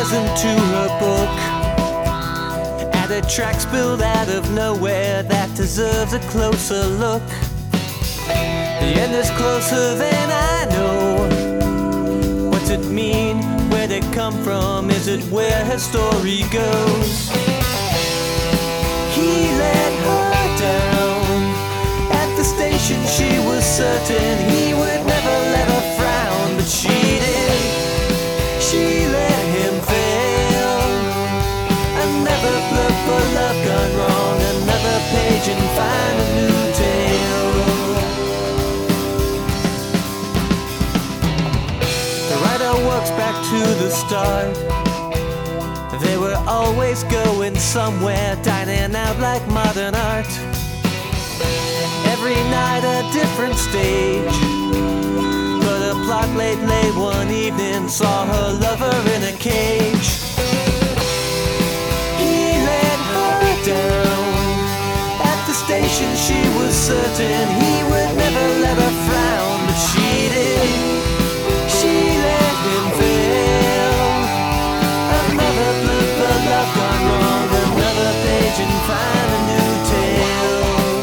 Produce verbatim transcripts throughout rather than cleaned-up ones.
goes into her book. At a track spilled out of nowhere that deserves a closer look. The end is closer than I know. What's it mean? Where'd it come from? Is it where her story goes? He let her down. At the station she was certain he would never let her frown, but she did. She let him fail. Another blip for love gone wrong. Another page and find a new tale. The writer walks back to the start. They were always going somewhere, dining out like modern art. Every night a different stage. But a plot late, late one evening saw her lover in a cage. He let her down. At the station she was certain he would never let her frown, but she did. She let him fail. Another blip of love gone wrong. Another page and find a new tale.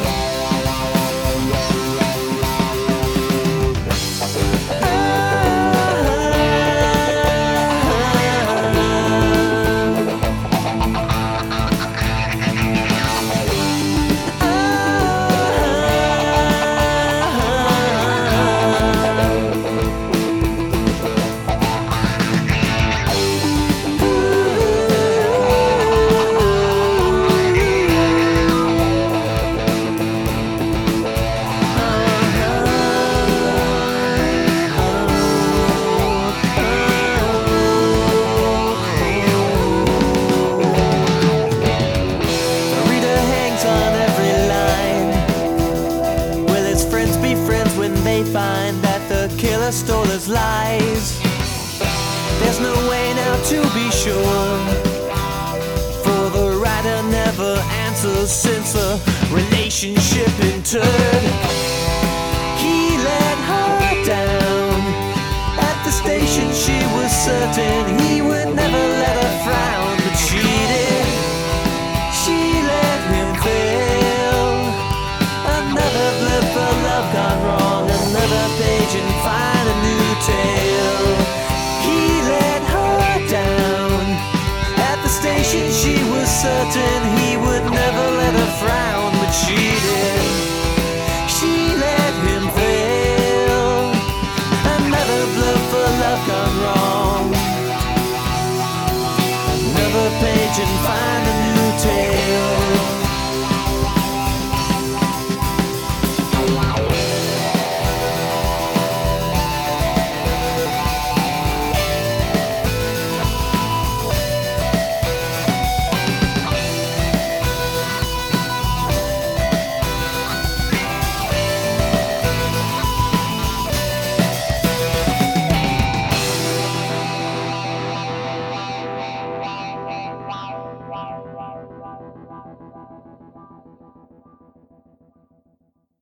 Find that the killer stole his lies. There's no way now to be sure, for the writer never answers since the relationship entered. He let her down. At the station she was certain he would never let her frown, but she did. She let him fail. Another blip of love gone wrong. Another page and find a new tale. He let her down. At the station she was certain he would never let her frown, but she did. She let him fail. Another blow for love gone wrong. Another page and find a